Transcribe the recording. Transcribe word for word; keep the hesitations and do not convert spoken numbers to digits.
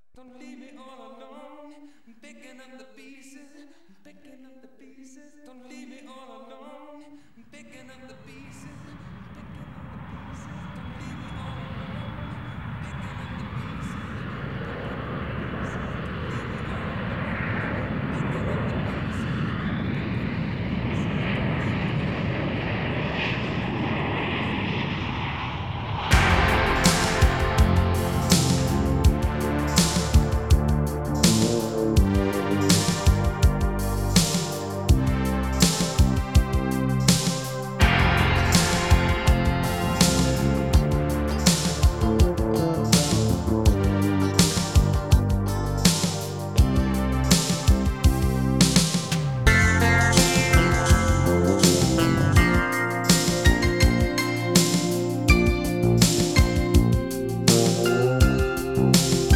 Don't leave me all alone. I'm picking up the pieces. I'm picking up the pieces. Don't leave me all alone. I'm picking up the pieces.